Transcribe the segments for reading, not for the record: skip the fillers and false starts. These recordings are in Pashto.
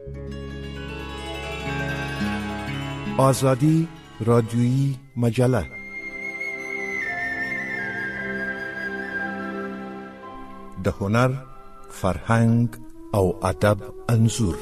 آزادی رادیویی مجله. د هنر، فرهنګ او ادب انځور.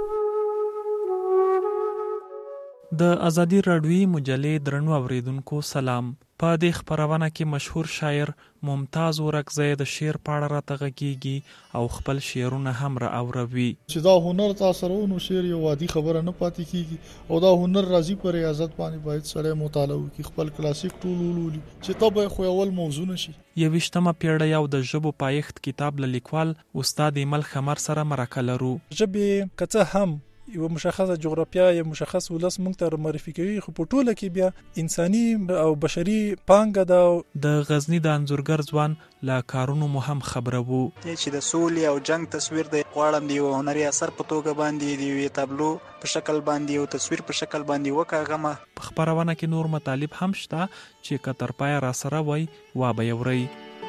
د آزادی رادیویی مجلې درنو اوریدونکو سلام. په دې خبرونه کې مشهور شاعر ممتاز اورکزی د شعر په اړه راته غږیږي او خپل شعرونه هم را اوروي. چې دا هنر تاسو نو شعر یو عادي خبره نه پاتې کیږي او دا هنر راځي پر ریاضت باندې باید سړی مطالعه وکړي، خپل کلاسیک ټول ولولي چې تبه خو اول موضوع نشي. 21مه پیړۍ او د ژبو پایښت کتاب لیکوال استاد ایمل خمر سره مرکه لرو. ژبې کڅه هم یو مشخصه جغرافیا یا مشخص ولس موږ ته معرفي کوي، خو په ټوله کې بیا انساني او بشري پانګه ده. د غزنی د انځورګر ځوان لا کارونو مهم خبره وو چې د سولې او جنگ تصویر د غواړم دی هنري اثر په توګه باندې دی تابلو په شکل باندې او تصویر په شکل باندې وکاغمه. په خبرونه کې نور مطالب هم شته چې کتر پای را سره وای وا به یوري.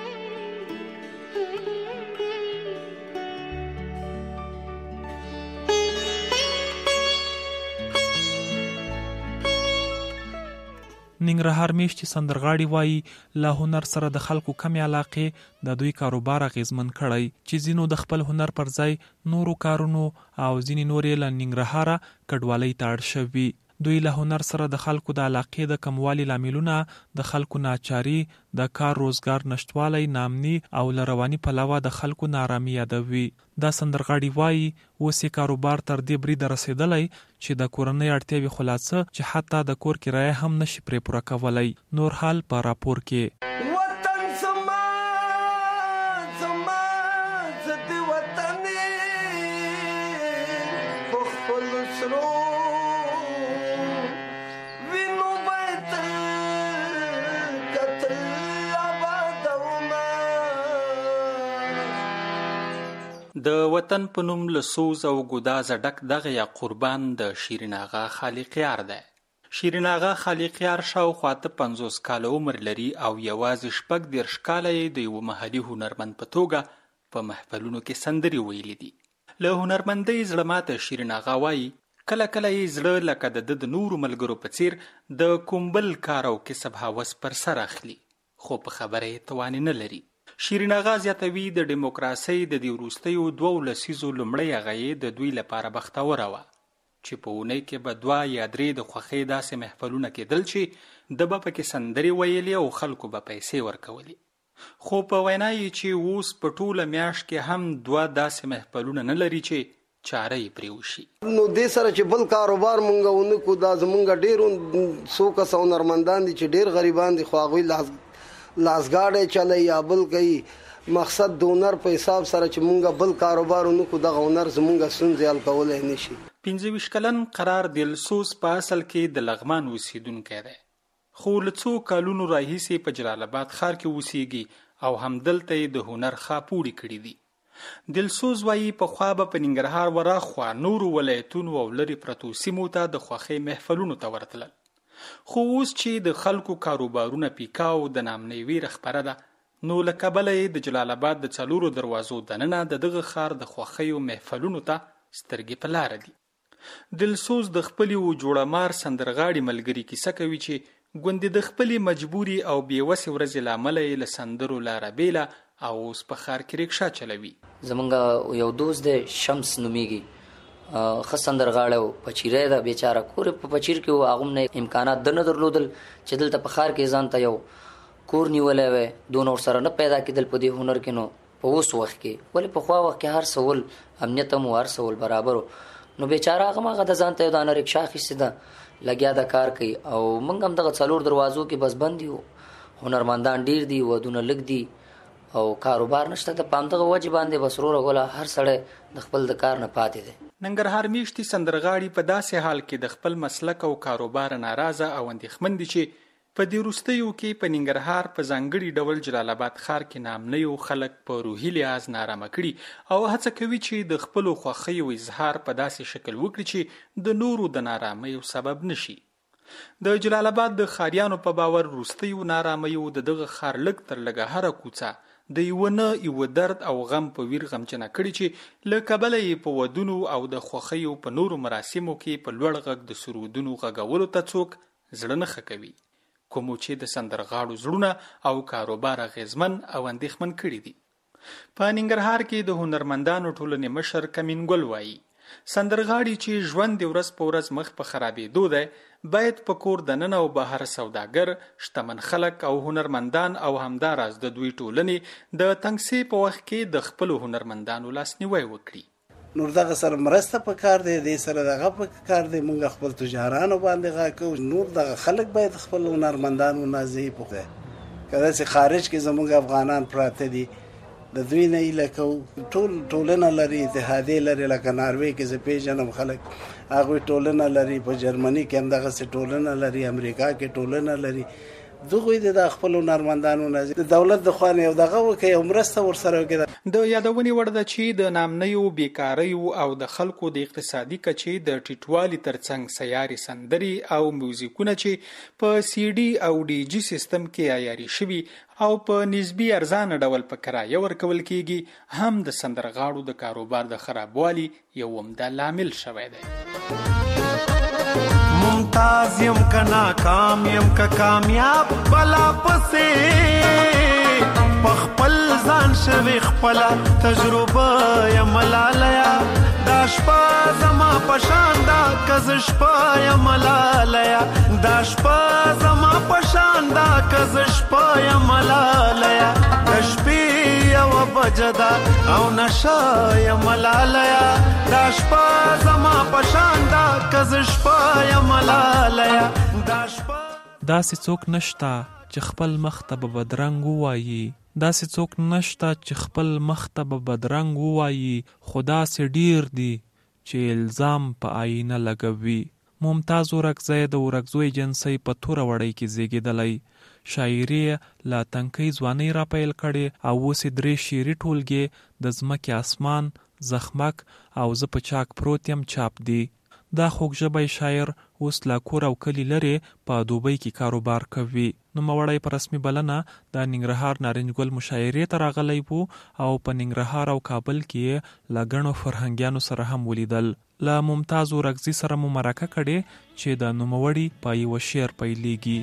ننګرهار میشتي سندرغاړي وایي له هنر سره د خلکو کمی علاقه د دوی کاروبار اغیزمن کړی چې ځینو د خپل هنر پر ځای نورو کارونو او ځینې نورې له ننګرهاره کډوالۍ ته اړ شوي. دوی له هنر سره د خلکو د علاقې د کموالي لاملونه د خلکو ناچاري، د کار روزګار نشټوالی، نامني او لرواني پلوه د خلکو نارامي یادوي. دا سندرغاړي وایي اوس یې کاروبار تر دې بریده رسیدلی چې د کورنۍ اړتیاوې خلاصه چې حتی د کور کرایه هم نشي پرې پوره کولی. نور حال په راپور کې. د وطن په نوم له سوز او ګداز ډک دغه یا قربان د شیرین آغا خالقیار ده. شیرین آغا خالقیار شاوخوا 50 کاله عمر لري او یوازې 14 کاله د یو محلي هنرمند په توګه په محفلونو کې سندري ویلي دي. له هنرمندۍ زړه ماته شیرین آغا وایي کله کله یې زړه لکه د نورو ملګرو په څیر د کومبل کار او کسب هوس پر سر اخلي، خو په خبره یې توان نه لري. شیرین آغا زیاتوي د دیموکراسۍ د دې وروستیو 2 لسیزو لومړۍ هغه د دوی لپاره بختوره وه چې په اونۍ کې به 2 یا 3 د خوښۍ داسې محفلونه کېدل چې د به پکې سندرې ویلې او خلکو به پیسې ورکولې. خو په وینا یې چې اوس په ټوله میاشت کې هم 2 داسې محفلونه نه لري چې چاره یې پرې وشي. نو دې سره چې بل کاروبار مونږ ونکو، دا زمونږ ډېر 100 کسه هنرمندان دي چې ډېر غریبان دي، خو هغوی لاسګاډی چلی یا بل کوي. مقصد د هنر په حساب سره چې مونږ بل کاروبار ونکو، دغه هنر زمونږ ستونزې حل کولی نشي. 25 کلن قرار دلسوز په اصل کې د لغمان اوسیدونکی دی، خو له څو کالونو راهیسې په جلال آباد ښار کې اوسیږي او همدلته یې د هنر خاپوړي کړي دي. دلسوز وایي پخوا به په ننګرهار وراخوا نورو ولایتونو او لرې پرتو سیمو ته د خوښۍ محفلونو ته ورتلل، خو اوس چې د خلکو کاروبارونه پیکاو د نامنۍ ویره خپره ده، نو له کبله یې د جلال آباد د 4 دروازو دننه دغه ښار د خوښیو محفلونو ته سترګې په لاره دي. دلسوز د خپلې و جوړمار سندرغاړي ملګري کیسه کوي چې ګوندې د خپلې مجبوري او بېوسې ورځې له امله یې له سندرو لاره بیله او اوس په ښار کې رکشا چلوي. زمونږ یو دوست دی شمس نومیږي، ښه سندرغاړی و، پچیری ده بیچاره، کور په پچیر کې و، هغوم نه امکانات د نه درلودل چې دلته په ښار کې ځان ته یو کور نیولی وی، دونه ورسره نه پیدا کېدل په دې هنر کې. نو په اوس وخت کې ولې پخوا وخت کې هر څه ول امنیت هم هر څه ول برابر و، نو بیچاره هغه هغه د ځان ته یو دانه رکشا اخیستې ده، لګیا د کار کوي. او موږ هم دغه 4 دروازو کې بس بند یو، هنرمندان ډیر دي، ودونه لږ دي او کاروبار نشته. د پام دغه وجه باندې بس روره غوله هر سړی د خپل د کار نه پاتې دی. ننګرهار میشتي سندرغاړي په داسې حال کې د خپل مسلک او کاروبار ناراضه او اندېښمن دي چې په دې وروستیو کې په ننګرهار په ځانګړي ډول جلال آباد ښار کې نامنیو خلک په روحي لحاظ نارامه کړي او هڅه کوي چې د خپلو خوښیو اظهار په داسې شکل وکړي چې د نورو د نارامیو سبب نشي. د جلال آباد د ښاریانو په باور وروستیو نارامیو د دغه ښار لږ تر لږه هره کوڅه د یو درد او غم په ویر غمجنه کړي چې له کبله یې په ودونو او د خوښیو په نورو مراسمو کې په لوړ غږ د سرودونو غږولو ته څوک زړه نه ښه کوي، کومو چې د سندرغاړو زړونه او کاروبار اغیزمن او اندېښمن کړي دي. په ننګرهار کې د هنرمندانو ټولنې مشر کمین ګل وایي سندرغاړي چې ژوند د ورځ په ورځ مخ په خرابېدو دی باید په کور دننه او بهر سوداګر، شتمن خلک او هنرمندان او همداراز د دوی ټولنې د تنګسې په وخت کې د خپلو هنرمندانو لاسنیوی وکړي. نور دغه سره مرسته پکار دی، دې سره دغه پکار دی، موږ خپل تجارانو باندې غاکو، نور دغه خلک باید خپل هنرمندانو نازي پوهه کله چې خارج کې زموږ افغانان پراته دي د دوی نه لکه ټولنه لري، اتحادیه لري، لکه ناروې کې زه پیژنم خلک هغوی ټولنه لري، په جرمني کې هم دغسې ټولنه لري، امریکا کې ټولنه لري. دغوی د خپلو هنرمندانو نه د دولت د خوا نه یو دغه وکړي او مرسته ورسره وکړي. د یادونې وړ ده چې د نامنیو، بیکاریو او د خلکو د اقتصادي کچې د ټیټوالي ترڅنګ سیاري سندري او میوزیکونه چې په سی ډي او ډي جي سیستم کې عیاري شوي او په نسبي ارزانه ډول په کرایه ورکول کیږي هم د سندرغاړو د کاروبار د خرابوالي یو عمده لامل شوی دی. ممتاز یم که ناکام یم که کامیاب بلا پسې پخپل ځان شوی خپله تجربه یم لالیا دا شپه زما پشان دا که زه شپه یم لالیا دا شپه زما پشان دا که زه شپه یم لالیا د شپې یوه بجه ده او نشه یم لالیا دا شپه زما پشان دا که زه شپه یم لالیا دا شپه. داسې څوک نشته چې خپل مخ ته به بدرنګ ووایي، داسې څوک نشته چې خپل مخ ته به بدرنګ ووایي، خو داسې ډیر دي چې الزام په آینه لګوي. ممتاز اورکزی د اورکزو ایجنسۍ په توره وړۍ کې زیږېدلی، شاعري لا تنکۍ ځوانۍ را پیل کړې او اوس یې 3 شعري ټولګې د ځمکې اسمان، زخمک او زه په چاک پروت یم چاپ دی. دا خوږ ژبی شاعر اوس لا کور او کلی لري په دوبۍ کې کاروبار کوي. نوموړی په رسمي بلنه د ننګرهار نارنج ګل مشاعرې ته راغلی و او په ننګرهار او کابل کې له ګڼو فرهنګیانو سره هم ولیدل. له ممتاز اورکزي سره مو مرکه کړې چې د نوموړي په یوه شعر پیلیږي.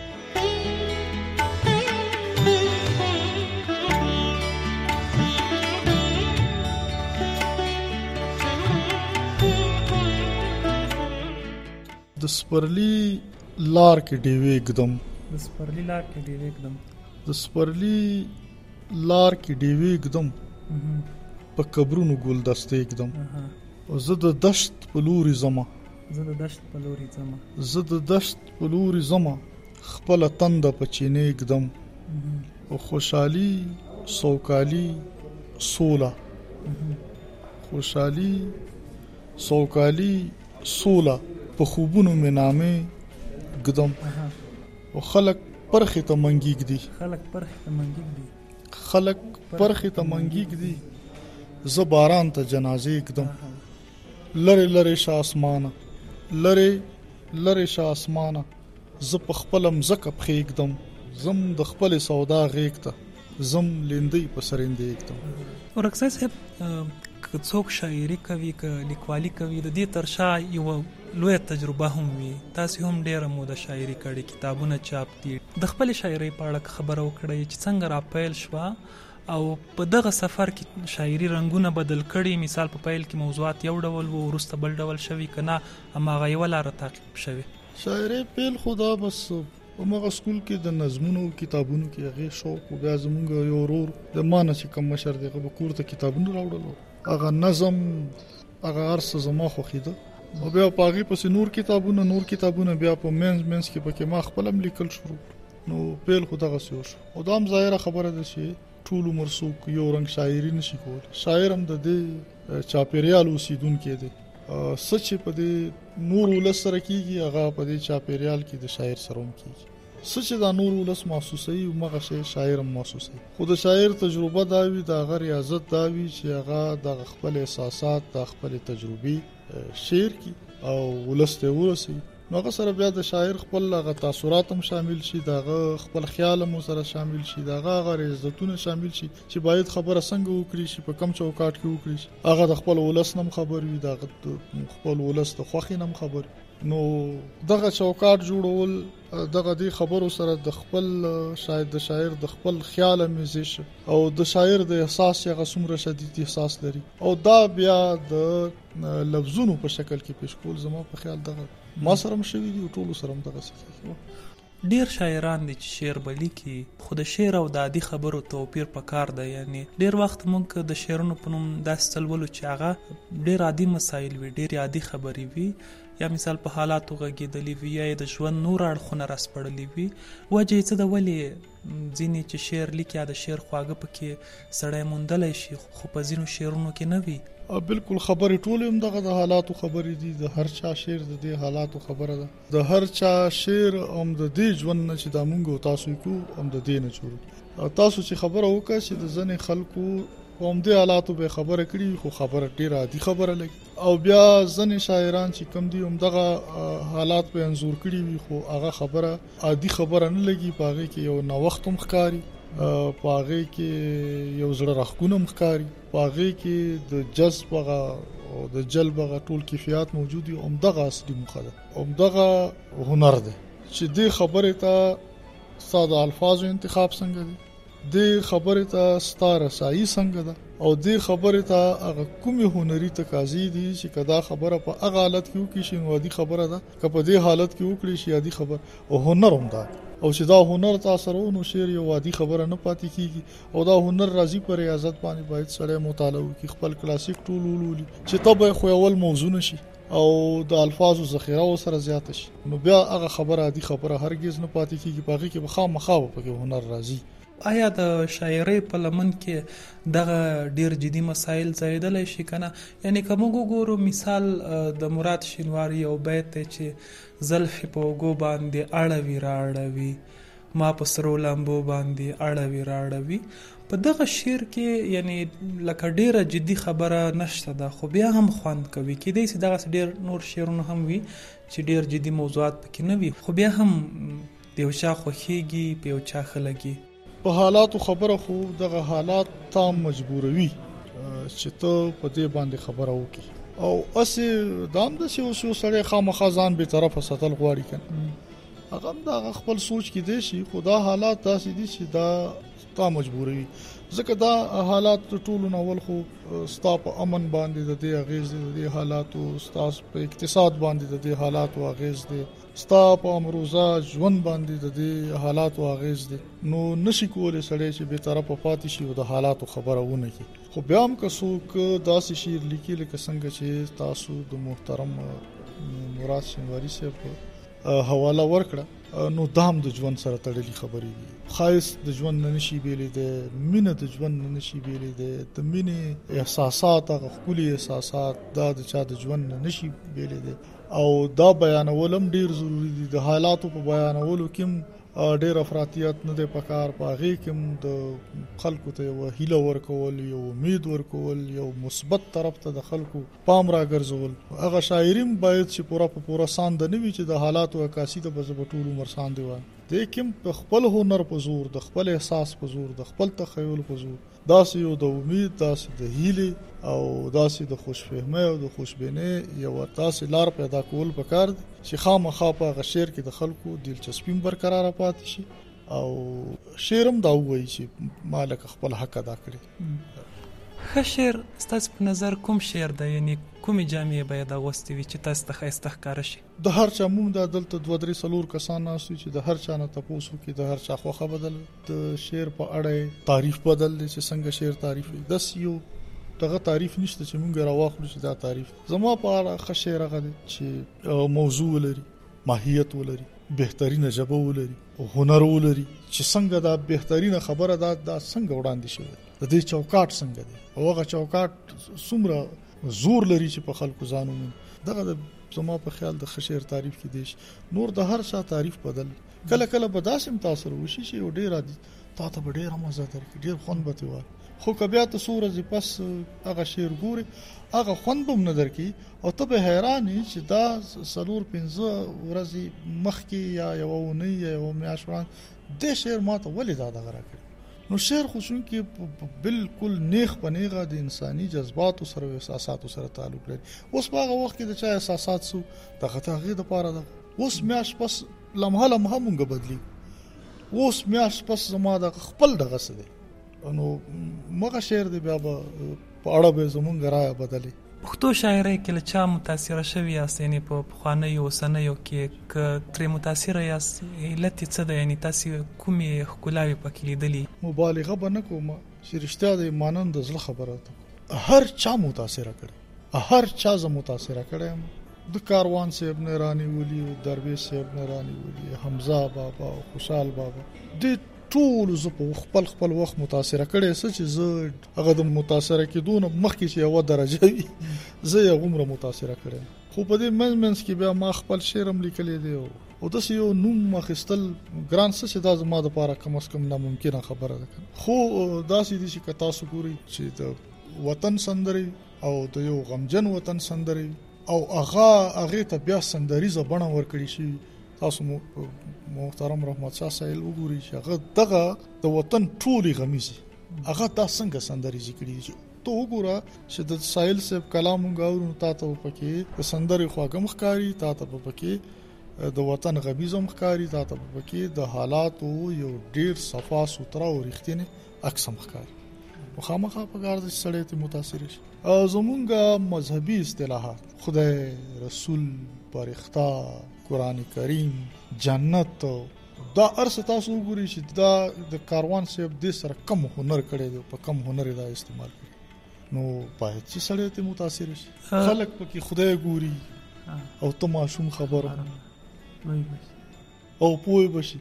د سپرلی لار کې ډیوې ګدم، د سپرلی لار کې ډیوې ګدم، د سپرلی لار کې ډیوې ګدم په قبرونو ګل دستې ګدم او زه د دشت په لوري زما، زه د دشت په لوري زما، زه د دشت په لوري زما خپل تنده په چینې ګدم او خوشحالي سوکالي سولا، خوشحالي سوکالي سولا په خوبونو مې نامې ګدم او خلک پرخې ته منګیږ دي، خلک پرخې ته منګیږ دي، خلک پرخې ته منګیږ دي، زه باران ته جنازې ګدم. لرې لرې شه اسمانه، لرې لرې شه اسمانه زه په خپله مځکه پښې ږدم، زم د خپلې سودا غېږ ته زم لیندۍ په سرندې ږدم. اورکزی صاحب که څوک شاعري کوي که لیکوالي کوي د دې تر شا یوه لویه تجربه هم وي. تاسې هم ډېره موده شاعري کړې، کتابونه چاپ دي. د خپلې شاعرۍ په اړه خبره وکړئ چې څنګه را پیل شوه او په دغه سفر کې شاعري رنګونه بدل کړي. مثال په پیل کې موضوعات یو ډول و، وروسته بل ډول شوي که نه هماغه یوه لاره تعقیب شوې؟ شاعرۍ پیل خو دا بس په مغه سکول کې د نظمونو کتابونو کې هغې شوق و. بیا زمونږ یو ورور د ما نه چې کم مشر دی هغه به کور ته کتابونه راوړل، هغه نظم هغه هر څه زما خوښېده او بیا په هغې پسې نور کتابونه بیا په منځ کې پکې ما خپل هم لیکل شروع. نو پیل خو دغسې وشو او دا هم ظاهره خبره ده چې ټول عمر څوک یو رنګ شاعري نشي کولی. شاعر هم د دې چاپېریال اوسیدونکی دی، څه چې په دې نور ولس سره کېږي هغه په دې چاپېریال کې د شاعر سره هم کېږي. څه چې دا نور ولس محسوسوي همغه شی شاعر هم محسوسوي. خو د شاعر تجربه دا وي، د هغه ریاضت دا وي چې هغه د خپل احساسات د خپل تجربې شعر کی او ولس ته ورسي نو هغه سره بیا د شاعر خپل هغه تاثرات هم شامل شي، دغه خپل خیال هم سره شامل شي، دغه عزتونه شامل شي چې باید خبره څنګه وکړي شي، په کم چوکاټ کې وکړي شي. هغه د خپل ولس نم خبر وي، دغه خپل ولس د خوښۍ نم خبر. نو دغه چوکاټ جوړول دغه دی خبرو سره د خپل شاید د شاعر د خپل خیال میزش او د شاعر د احساس هغه څومره شدید احساس لري او دا بیا د لفظونو په شکل کې پیش کول زما په خیال دغه ما سره مشوي دي او ټول سره دغه څه. ډیر شاعران دي چې شعر بلی کې خود شعر او د عادي خبرو توپیر پکار دی. یعنی ډیر وخت مونږ د شعرونو په نوم داسې څلولو چې هغه ډیر عادي مسایل وي، ډیر عادي خبرې وي، یا مثال په حالاتو غږېدلې وي، یا د ژوند نور اړخونه راسپړلي وي. وجه یې څه ده؟ ولې ځینې چې شعر لیکي یا د شعر خواږه پکې سړی موندلی شي خو په ځینو شعرونو کې نه وي؟ بالکل خبرې ټول هم دغه د حالاتو خبرې دي، د هر چا شعر د دې حالاتو خبره ده، د هر چا شعر هم د دې ژوند نه چې دا مونږ او تاسو کو هم د دې نه جوړ. تاسو چې خبره وکړه چې د ځنې خلکو هم دې حالاتو به خبره کړي خو خبره ډیره عادي خبره لګي، او بیا ځنې شاعران چې کم دي هم دغه حالات به انځور کړي وي خو هغه خبره عادي خبره نه لګي، په هغې کې یو نوښت هم ښکاري، په هغې کې یو زړه راښکونه هم ښکاري، په هغې کې د جذب او د جلب ټول کیفیات موجود دي. همدغه اصلي موخه ده، همدغه هنر ده چې دې خبرې ته ستا د الفاظو انتخاب څنګه دی، دې خبرې ته ستا رسایي څنګه ده، او دې خبرې ته هغه کومې هنري تقاضې دي چې که دا خبره په هغه حالت کې وکړي شي نو عادي خبره ده، که په دې حالت کې وکړي شي عادي خبره. او هنر هم ده، او چې دا هنر تاثر نو شعر یو عادي خبره نه پاتې کیږي، او دا هنر راځي پر ریاضت باندې باید سړی مطالعه وکړي، خپل کلاسیک ټول ولولي چې ته به خو اول موضوع نشي او د الفاظو ذخیره سره زیات شي، نو بیا هغه خبره عادي خبره هرگز نه پاتې کیږي، په هغې کې به خامخا پکې هنر راځي. آیا د شاعرۍ په لمن کې دغه ډیر جدي مسایل ځایدلی شي که نه؟ یعنی که موږ وګورو مثال د مراد شینواري یو بیت دی چې زلفې په اوږو باندې اړوي راړوي، ما په سرو لمبو باندې اړوي راړوي. په دغه شعر کې یعنی لکه ډیره جدي خبره نشته ده خو بیا هم خوند کوي. کیدای شي دغسې ډیر نور شعرونه هم وي چې ډیر جدي موضوعات پکې نه وي خو بیا هم د یو چا خوښیږي، په یو چا ښه لګي. په حالاتو خبره خو دغه حالات ته مجبوروي چې ته په دې باندې خبره وکړي، او اسې دا هم ده چې اوس یو سړی خامخا ځان بې طرفه ساتل غواړي که نه، هغه هم د هغه خپل سوچ کې دی شي، خو دا حالات داسې دي چې دا تا مجبوروي، ځکه دا حالات ټولو ناول خو ستا په امن باندې د دې اغیز دی، د دې حالاتو ستا په اقتصاد باندې د دې حالاتو اغیز دی، ستا په امروزه ژوند باندې د دې حالاتو اغیز دی. نو نشي کولی سړی چې بې طرفه پاتې شي او د حالاتو خبره ونه کړي. خو بیا هم که څوک داسې شعر لیکي لکه څنګه چې تاسو د محترم مراد شینواري صاحب حواله ورکړه، نو دا هم د ژوند سره تړلي خبرې دي. ښایست د ژوند نه نشي بیلی دی، مینه د ژوند نه نشي بیلی دی، د مینې احساسات هغه ښکلي احساسات دا د چا د ژوند نه نشي بیلی دی، او دا بیانول هم ډیر ضروری دي. د حالاتو په بیانولو کې هم ډیر افراطیت نه دی پکار، په هغې کې هم د خلکو ته یو هیله ورکول، یو امید ورکول، یو مثبت طرف ته د خلکو پام راګرځول. هغه شاعري هم باید چې پوره په پوره سانده نه وي چې د حالاتو عکاسي ته به زه به ټول عمر ساندې وایم. دې کې هم په خپل هنر په زور، د خپل احساس په زور، د خپل تخیل په زور داسې یو د امید، داسې د هیلې او داسې د خوشفهمۍ او د خوشبینۍ یو داسې لار پیدا کول پکار دي چې خامخا په هغه شعر کې د خلکو دلچسپي برقراره پاتې شي، او شعر هم دا ووایي چې ما لکه خپل حق ادا کړی. ښه شعر ستاسو په نظر کوم شعر دی؟ یعنی کومې جامې باید اغوستې وي چې تاسو ته ښایسته ښکاره شي؟ د هر چا مونږ دا دلته 2-3 کسان ناست وي چې د هر چا نه تپوس وکړي، د هر چا خوښه بدل، د شعر په اړه تعریف بدل دی چې څنګه شعر تعریف وي. داسې یو دغه تعریف نشته چې مونږ راواخلو چې دا تعریف. زما په اړه ښه شعر هغه دی چې موضوع ولري، ماهیت ولري، بهترینه ژبه ولري او هنر ولري، چې څنګه دا بهترینه خبره دا څنګه وړاندې شوې، د دې چوکاټ څنګه دی، او هغه چوکاټ څومره زور لري چې په خلکو ځان ومومي. دغه زما په خیال د ښه شعر تعریف کې دی. نور د هر چا تعریف بدل، کله کله به داسې هم تاثر وشي چې یو ډېر عادي تا ته به ډېره مزه درکړي، ډېر خوند به ترې واخلي، خو که بیا ته څو ورځې پس هغه شعر ګوري هغه خوند به هم نه درکوي او ته به حیران یې چې دا 4-5 ورځې مخکې یا یوه اونۍ یا یوه میاشت وړاندې دې شعر ما ته ولې دا دغه راکړي. نو شعر خو چونکې بالکل نیغ په نیغه د انساني جذباتو سره او احساساتو سره تعلق لري. اوس په هغه وخت کې د چا احساسات سو دغه هغې دپاره ده. اوس میاشت پس لمحه لمحه مونږ بدلي. اوس میاشت پس زما د خپل دغه څه دی نو مغه شعر دی بیا به په اړه به زمونږ رایه بدلي. پښتو شاعرۍ کې له چا متاثره شوي یاست؟ یعنی په پخوانیو اوسنیو کې که ترې متاثره یاست علت یې څه ده؟ یعنی تاسې کومې ښکلاوې پکې لیدلي؟ مبالغه به نه کوم چې رښتیا د مانن د زړه خبره ده. هر چا متاثره کړي، هر چا زه متاثره کړی یم. د کاروان صاحب نه رانیولي، درویش صاحب نه رانیولي، حمزه بابا، خوشحال بابا، د ټول زه په خپل وخت متاثره کړی څه چې زه هغه د متاثره کېدو نه مخکې چې یوه درجه وي زه یې هغومره متاثره کړی. خو په دې منځ کې بیا ما خپل شعر هم لیکلی دی او داسې یو نوم اخیستل ګران څه چې دا زما دپاره کم از کم ناممکنه خبره ده. خو داسې دي چې که تاسو ګورئ چې د وطن سندرې او د یو غمجن وطن سندرې او هغې ته بیا سندریزه بڼه ورکړي شي. تاسو محترم رحمت شاه سایل وګورئ چې هغه دغه د وطن ټولې غمیزې هغه دا څنګه سندریزې کړي دي. ته وګوره چې د سایل صاحب کلام مونږ اورو نو تا ته پکې د سندرې خواږه ښکاري، تا ته پکې د وطن غمیزه ښکاري، تا ته پکې د حالاتو یو ډیر صفا سوتره او رښتینې عکس ښکاري. خامخا پکار د سړی ته متاثر شي. زمونږ مذهبي اصطلاحات خدای، رسول، فرښتہ، قرآن کریم، جنت، دا ارس تاسو وګورئ چې دا د کاروان صاحب دې سره کم هنر کړی دی، په کم هنر دا استعمال کړي. نو باید چې سړی ته متاثر شي. خلک پکې خدای ګوري او ته ماشوم خبره او پوه بشي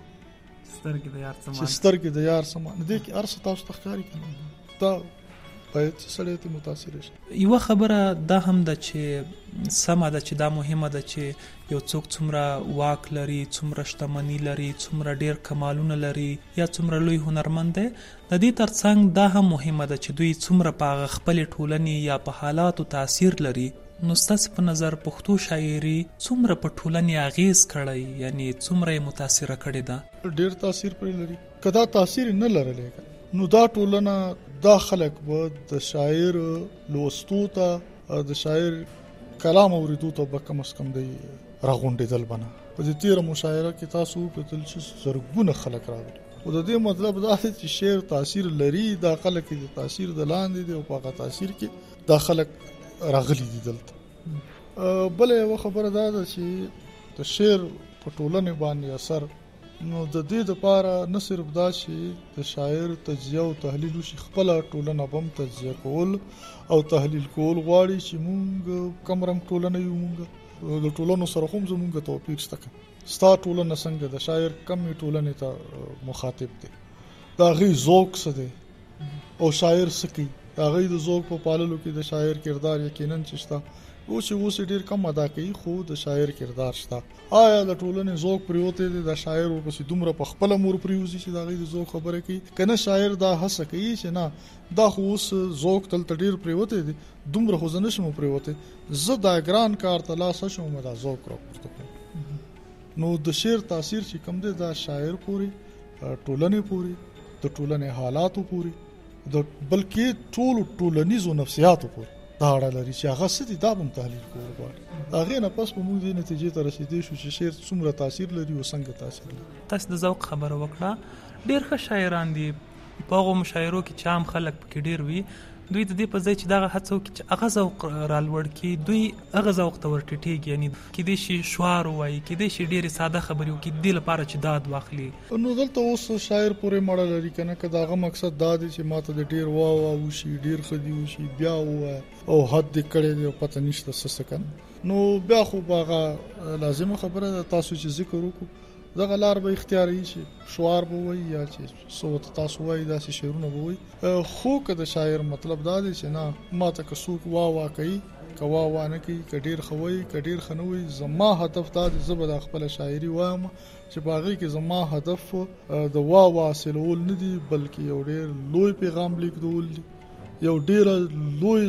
چې سترګې د یار سمان دې کې ارس تاسو تخکاری کنه دا باید سړی ته متاثر شي. یوه خبره دا هم ده چې سمه ده چې دا مهمه ده چې یو څوک څومره واک لري، څومره شتمني لري، څومره ډیر کمالونه لري یا څومره لوی هنرمند دی، د دې ترڅنګ دا هم مهمه ده چې دوی څومره په هغه خپلې ټولنې یا په حالاتو تاثیر لري. نو ستاسې په نظر پښتو شاعري څومره په ټولنې اغیز کړی، یعنی څومره یې متاثره کړې ده؟ ډیر تاثیر پرې لري. که دا تاثیر نه لرلی نو دا ټولنه دا خلک به د شاعر لوستو ته د شاعر کلام اوریدو ته به کم از کم دی راغونډېدل بنه. په دې تیره مشاعره کې تاسو وکتل چې زرګونه خلک راغلي او د دې مطلب دا دی چې شعر تاثیر لري. دا خلک د تاثیر د لاندې دی او په هغه تاثیر کې دا خلک راغلي دي دلته. بل یو خبره دا ده چې د شعر په ټولنې باندې اثر نو د دې لپاره نه صرف دا چې د شاعر تجزیه او تحلیل وشي، خپل ټولنه بم تجزیه کول او تحلیل کول غواړي چې مونږ کوم رنګ ټولنه یو، مونږ د ټولنو سره هم زمونږ توپیر شته. ستا ټولنه څنګه د شاعر کمې ټولنې ته مخاطب دی، دا غي ذوق څه دی او شاعر څه کوي، دا غي د ذوق په پاللو کې د شاعر کردار یقینا چې شته. اوس ډیر کم ادا کوي خو د شاعر کردار شته. آیا د ټولنې ذوق پریوته دی د شاعر ورپسې دومره په خپل مور پریوزي چې دا غي د ذوق خبره کوي؟ کنه شاعر دا هڅه کوي چې نه دا خو اوس ذوق تل ډیر پریوته دی، دومره خو زنه شم پریوته، زه دا ګران کار ته لاس شم دا ذوق راپورته. نو د شعر تاثیر چې کم دی دا شاعر پوری، ټولنې پوری، د ټولنې حالاتو پوری، د بلکې ټولنیزو نفسیاتو پوری دا اړه لري چې هغه څه دي دا هم تحلیل کول غواړي. هغې نه پس به موږ دې نتیجې ته رسېدی شو چې شعر څومره تاثیر لري او څنګه تاثیر لري. تاسو د ذوق خبره وکړه، ډېر ښه شاعران دي په هغو مشاعرو کې چې عام خلک پکې ډېر وي، دوی د دې په ځای چې دغه هڅه وکړي چې هغه ذوق رالوړ کړي، دوی هغه ذوق ته ورټیټېږي. یعنی کیدای شي شعار ووایي، کیدای شي ډېرې ساده خبرې وکړي دې لپاره چې داد واخلي. نو دلته اوس شاعر پورې مړه لري که نه، که د هغه مقصد دا دی چې ماته د ډېر واه وشي، ډېر ښه دي وشي، بیا ووایه او حد دې کړی دی او پته نشته څه کنه، نو بیا خو به هغه لازمه خبره ده تاسو چې ذکر وکړو دغه لار به اختیاري شي، شعار به وایي یا چې څه تاسو وایي داسې شعرونه به وایي. خو که د شاعر مطلب دا دی چې نه ماته که څوک واه کوي کوا وانه کوي کډیر خوي کډیر خنوي زما هدف دا د زبر خپل شاعري وایم چې باغی کې زما هدف د واصلول نه دي بلکې یو ډیر لوی پیغام لیکدول دي یو ډیر لوی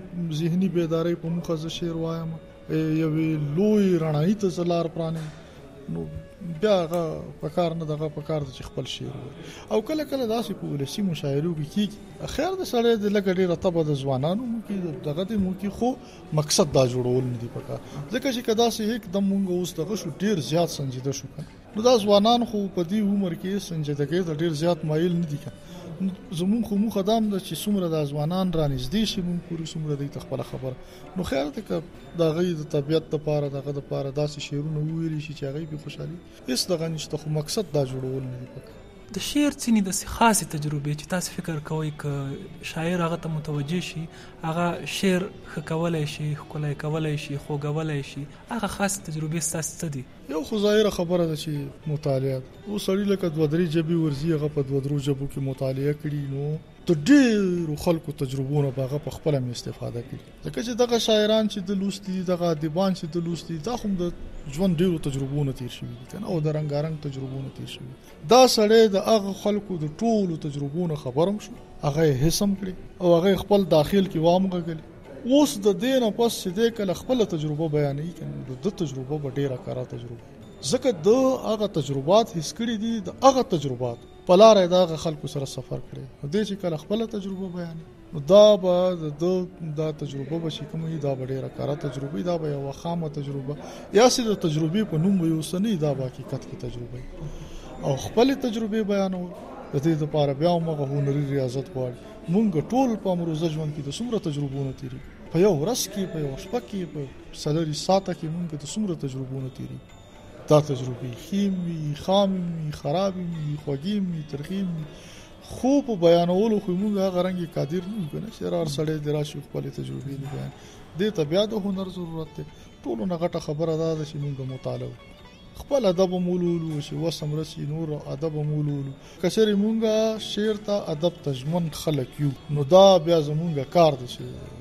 ذهني بیداری په مخه ز شعر وایم یو لوی رڼایي ته زلار پرانه نو بیا پکار نه دغه پکار د خپل شعر او کله کله داسې په ولسی مشاعرو کې خیر د سړی د لګ ډیره طبع د ځوانانو مو کې دغه د مو کې خو مقصد دا جوړول نه دی پکار ځکه چې کدا سه یک دم مونږ اوس دغه شو ډیر زیات سنجیده شو نو دا ځوانان خو په دې عمر کې سنجیدګي د ډیر زیات مایل نه دي زمون خو مو خدام د چې څومره د ځوانان رانږدې شي مونږ پوری څومره د خپل خبر نو خیر ته ک دا غي د طبيعت لپاره دغه لپاره داسې شعرونه ویلي شي چې هغه به خوشحالي هیڅ دغه نشته خو مقصد دا جوړول نه دی د شعر څینی د خاصه تجربه چې تاسو فکر کوئ ک شاعر هغه ته متوجه شي هغه شعر خکولای شي خلای کولای شي خوګولای شي هغه خاصه تجربه ستاسو دي یو خو ظاهره خبره ده چې مطالعه او سړی لکه دوه درې جبي ورزي هغه په دوه درو جبو کې مطالعه کړي نو د ډېرو خلکو تجربونه باغه په خپل هم استفاده کړي ځکه چې دغه شاعران چې د لوستي دغه ادیبان چې د لوستي دا هم د ژوند ډېرو تجربونه تیر شوي دي او د رنگارنګ تجربونه تیر شوي دا سړی د هغه خلکو د ټولو تجربونه خبرم شو هغه هیڅم کړي او هغه خپل داخل کې وامغږل اوس د دینه پس چې د کله خپل تجربه بیانې کړي د تجربه په ډیره کارا تجربه ځکه د هغه تجربات هیڅ کړي دي د هغه تجربات په لار د خلکو سره سفر کړي د چې کله خپل تجربه بیان دا به د تجربه به شي کومه دا ډیره کارا تجربه دا به یو خامه تجربه یا سې د تجربه په نوم یو سنې دا به حقیقت کې تجربه او خپل تجربه بیانول د دې لپاره بیا موږ هنري ریاضت غواړو مونږ ټول په امروزه ژوند کې د څومره تجربونه تیری په یو ورځ کې په یو شپه کې په سلري ساعته کې مونږ د څومره تجربونه تیری دا تجربه خیمي خامي خرابي خوږي ترخیم خو په بیانولو خو موږ هغه رنګي قادر نه یو کنه شرار سړی دراشي خپل تجربه نه بیان د طبيعت هنر ضرورت دی ټول نه غټه خبره ده چې موږ مطالعه خپل ادب مولولو چې وسم رسي نور ادب مولولو کچري مونږه شعر ته ادب تجمن خلق یو نو دا بیا زمونږه کار دی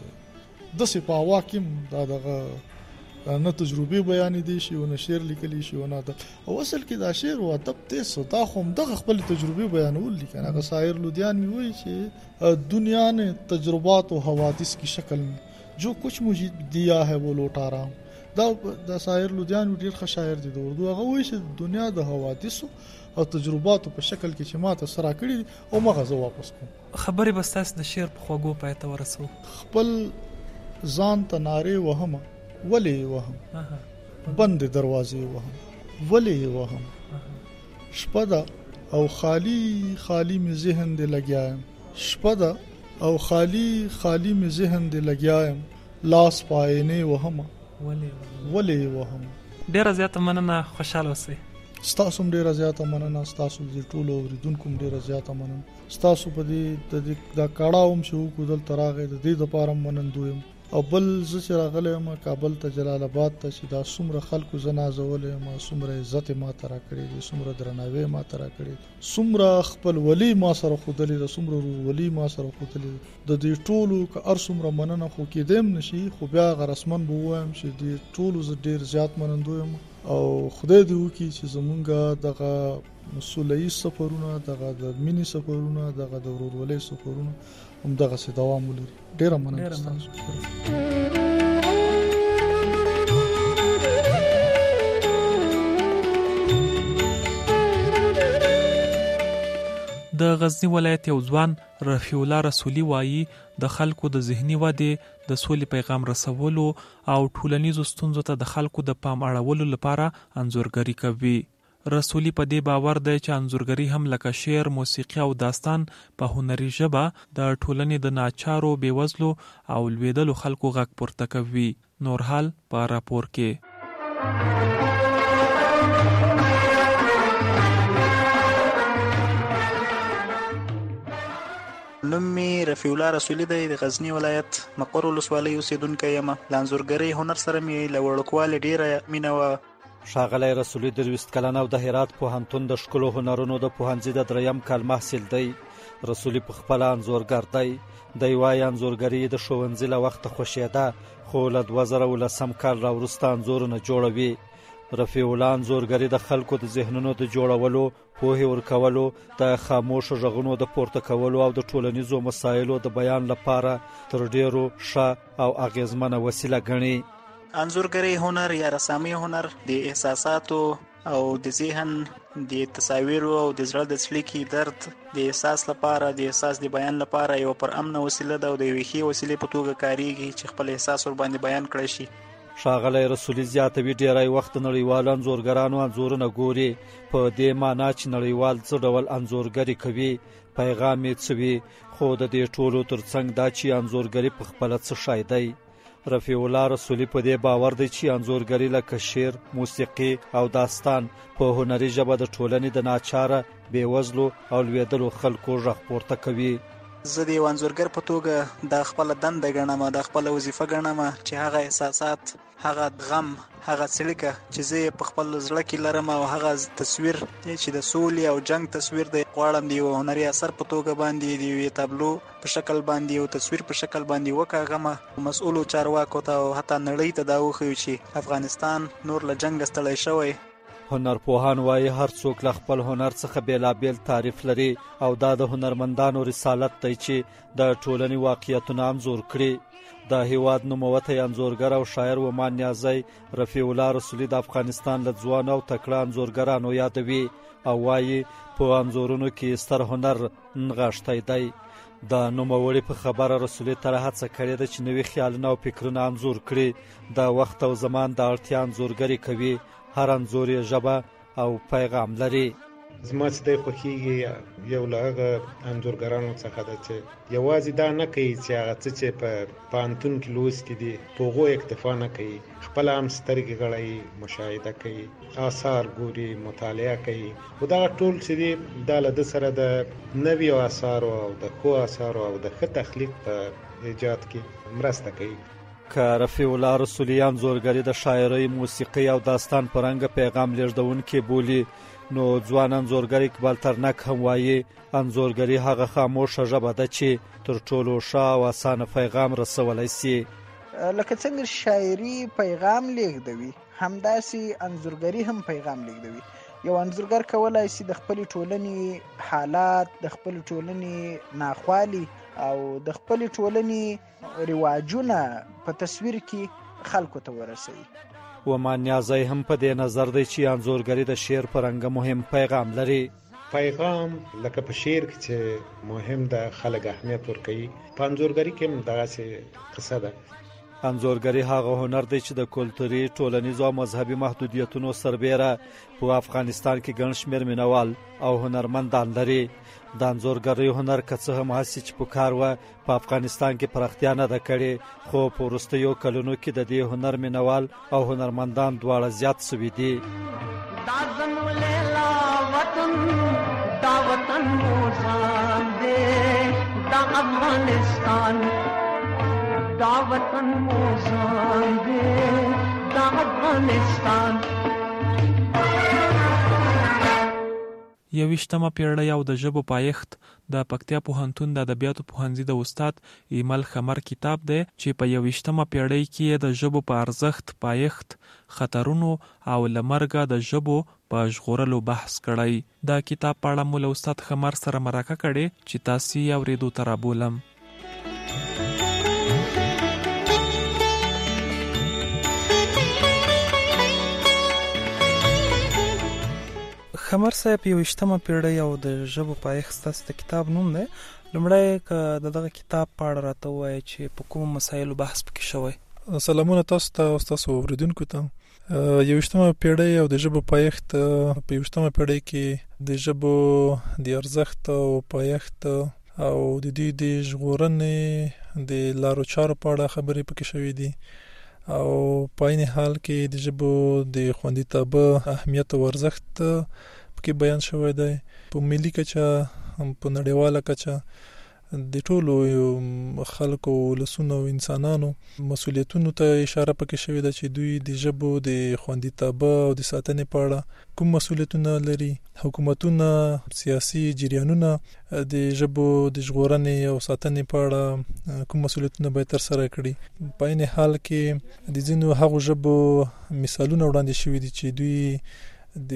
چې د سپا واکم دا دغه نه تجربه بیان دي شي او نه شعر لیکلی شي او نه او اصل کې دا شعر او ادب ته ستا خو دغه خپل تجربه بیانول دي کنه شاعر لودیان می وایي چې دنیا نے تجربات و حوادث کی شکل میں جو کچھ مجھے دیا ہے وہ لوٹا رہا ہوں دا شاعر لودیان ډیر ښه شاعر دي د اردو هغه وایي چې دنیا د حوادث او تجربات په شکل کې چې ماته سره کړی او مغه زه واپس کوم خبره بس تاسو د شعر په خوګو پای ته ورسو خپل ځان ته ناره وهم ولی وهم بند دروازې وهم ولی وهم شپدا او خالی می ذهن دې لګیایم شپدا او خالی می ذهن دې لګیایم لاس پاینه وهم ولی وهم ډیر زیات مننه خوشاله اوسئ ستاسو ډیر زیات مننه ستاسو د ټولو اوریدونکو ډیر زیات مننه ستاسو په دې د کاړاوم شو کودل تراغه د دې لپاره منندویم او بل زه چې راغلم کابل ته جلال آباد ته چې دا څومره خلکو زنازولې ما څومره عزت ما ترا کړې دي څومره درناوی ما ترا کړې څومره خپل ولی ما سره خودلې د څومره ولی ما سره خودلې د دې ټولو که ار څومره مننه خو کېدم نشي خو بیا غرسمن بووایم چې دې ټولو ز ډیر زیات منندویم او خدای دې وکړي چې زمونږه دغه مسولي سفرونه دغه د مینی سفرونه دغه د ورورولۍ سفرونه هم دغه سي دوام ولري ډیر مننه د غزنی ولایت یو ځوان رفیع الله رسولي وایي د خلکو د ذهني ودې د سولې پیغام رسولو او ټولنیزو ستونزو ته د خلکو د پام اړولو لپاره انځورګري کوي. رسولي په دې باور دی چې انځورګري هم لکه شعر، موسیقي او داستان په هنري ژبه د ټولنې د ناچارو، بېوزلو او لوېدلو خلکو غږ پورته کوي. نور حال په راپور کې. نوم می رفیع الله رسولي دی، د غزنی ولایت مقر ولسوالۍ اوسیدونکی یم. له انځورګرۍ هنر سره مې له وړوکوالي ډېره مینه وه. ښاغلی رسولي 23 کلن او د هرات پوهنتون د ښکلو هنرونو د پوهنځي د 3م کال محصل دی. رسولي په خپل انځورګر دی. دی وايي انځورګري د ښوونځي له وخته خوښېده، خو له 2010 کال راوروسته انځورونه جوړوي. رفیع الله انځورګري د خلکو د ذهنونو د جوړولو، پوهې ورکولو، د خاموشو غږونو د پورته کولو او د ټولنیزو مسایلو د بیان لپاره تر ډیرو ښه او اغیزمنه وسیله ګڼي. انځورګري هنر یا رسامي هنر د احساساتو او د ذهن د تصاویرو او د زړه د څړیکې درد د احساس لپاره، د احساس د بیان لپاره یو پر امنه وسیله ده او د یوې ښې وسیلې په توګه کاریږي چې خپل احساس ور باندې بیان کړی شي. ښاغلی رسولي زیاتوي ډیری وخت نړیوالو انځورګرانو انځورونه ګوري، په دې معنا چې نړیوال څه ډول انځورګري کوي، پیغام یې څه وي، خو د دې ټولو ترڅنګ دا چې انځورګري په خپله څه شی دی. رفیع الله رسولي په دې باور دی چې انځورګري لکه شعر، موسیقي او داستان په هنري ژبه د ټولنې د ناچاره، بېوزلو او لوېدلو خلکو غږ پورته کوي. زه د یو انځورګر په توګه دا خپله دنده ګڼم، دا خپله وظیفه ګڼم چې هغه احساسات، هغه غم، هغه څړیکه چې زه یې په خپل زړه کې لرم او هغه تصویر چې د سولې او جنگ تصویر دی، غواړم د یو هنري اثر په توګه باندې د یوې تابلو په شکل باندې، یو تصویر په شکل باندې وکاږم، مسؤلو چارواکو ته او حتی نړۍ ته دا وښیو چې افغانستان نور له جنګ ستړی شوی. هنرپوهان وایي هر څوک له خپل هنر څخه بیلابیل تعریف لري او دا د هنرمندانو رسالت دی چې د ټولنې واقعیتونه انځور کړي. د هیواد نوموتی انځورګر او شاعر ومان نیازی رفیع الله رسولي د افغانستان له ځوانو او تکړه انځورګرانو یادوي او وایي په انځورونو کې ستر هنر نغښتی دی. د نوموړي په خبره رسولي تر هڅه کړې ده چې نوي خیالونه او فکرونه انځور کړي. د وخت او زمان د اړتیا انځورګري کوي. هر انځور یې ژبه او پیغام لري. زما چې دی خوښېږي یو له هغه انځورګرانو څخه ده چې یوازې دا نه کوي چې هغه څه چې په پوهنتون کې لوستي دي په هغو اکتفا نه کوي، خپله هم سترګې غړوي، مشاهده کوي، آثار ګوري، مطالعه کوي. خو دغه ټول چې دي دا له ده سره د نویو آثارو او د ښو آثارو او د ښه تخلیق په ایجاد کې مرسته کوي. که رفیع الله رسولي انځورګري د شاعرۍ، موسیقۍ او داستان په رنګه پیغام لیږدونکې بولي، نو ځوان انځورګر اقبال ترنک هم وایي انځورګري هغه خاموشه ژبه ده چې تر ټولو ښه او اسانه پیغام رسولی سي. لکه څنګه شاعري پیغام لیږدوي، همداسې انځورګري هم پیغام لیږدوي. یو انځورګر کولای شي د خپلې ټولنې حالات، د خپلې ټولنې ناخوالي او د خپلې ټولنې رواجونه په تصویر کې خلکو ته ورسوي. ومان نیازی هم په دې نظر دی چې انځورګري د شعر په رنګه مهم پیغام لري. پیغام لکه په شعر کې چې مهم د خلک اهمیت ورکوي، په انځورګري کې هم دغسې قصه ده. انځورګري هغه هنر دی چې د کلتوري، ټولنیزو او مذهبي محدودیتونو سربیره په افغانستان کې ګڼ شمېر مینوال او هنرمندان لري. د انځورګرۍ هنر که څه هم هسې چې په کار وه په افغانستان کې پراختیا نه ده کړې، خو په وروستیو کلونو کې د دې هنر مینوال او هنرمندان دواړه زیات سوي دي. یویشتمه پیړۍ او د ژبو پایښت د پکتیا پوهنتون د ادبیاتو پوهنځي د استاد ایمل خمر کتاب دی چې په یویشتمه پیړۍ کې د ژبو په ارزښت، پایښت، خطرونو او له مرګه د ژبو په ژغورلو بحث کړی. دا کتاب په اړه مو له استاد خمر سره مرکه کړې چې تاسې یې اورېدو ته رابولم. خمر صاحب، یویشتمه پیړۍ او د ژبو پایښت ستاسو د کتاب نوم دی. لومړی که دغه کتاب په اړه راته ووایئ چې په کومو مسایلو بحث پکې شوی. سلامونه تاسو ته او ستاسو اوریدونکو ته. یویشتمه پیړۍ او د ژبو پایښت. په یویشتمه پیړۍ کې د ژبو د ارزښت او پایښت او د دوی د ژغورنې د لارو چارو په اړه خبرې پکې شوې دي او په عین حال کې د ژبو د خوندیتوب اهمیت او ارزښت پکې بیان شوی دی. په ملي کچه، په نړیواله کچه د ټولو خلکو ولسونو او انسانانو مسولیتونو ته اشاره پکې شوې ده چې دوی د ژبو د خوندیتوب او د ساتنې په اړه کوم مسولیتونه لري. حکومتونه، سیاسي جریانونه د ژبو د ژغورنې او ساتنې په اړه کوم مسولیتونه باید ترسره کړي. په عین حال کې د ځینو هغو ژبو مثالونه وړاندې شوي دي چې دوی د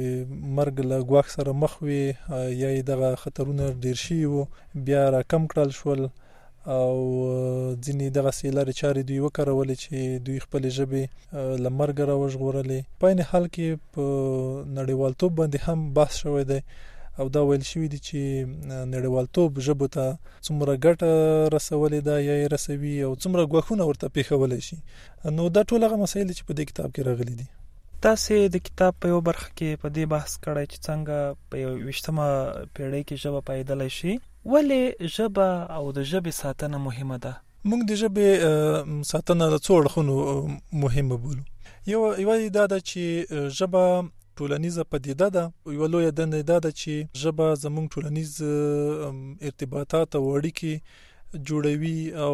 مرګ له ګواښ سره مخ وي یا یې دغه خطرونه ډیر شي وو، بیا را کم کړل شول او ځینې دغسې لارې چارې دوی وکارولې چې دوی خپلې ژبې له مرګه را وژغورلې. په عین حال کې په نړیوالتوب باندې هم بحث شوی دی او دا ویل شوي دي چې نړیوالتوب ژبو ته څومره ګټه رسولې ده یا یې رسوي او څومره ګواښونه ورته پیښولی شي. نو دا ټول هغه مسایل چې په دې کتاب کې راغلي دي. تاسې د کتاب په یو برخه کې په دې بحث کړی چې څنګه په 21مه پیړۍ کې ژبه پایدلی شي. ولې ژبه او د ژبې ساتنه مهمه ده؟ موږ د ژبې ساتنه له څو اړخونو مهمه بولو. یوه دا ده چې ژبه ټولنیزه پدیده ده. یوه لویه دنده دا ده چې ژبه زموږ ټولنیز ارتباطات او اړیکې جوړوي او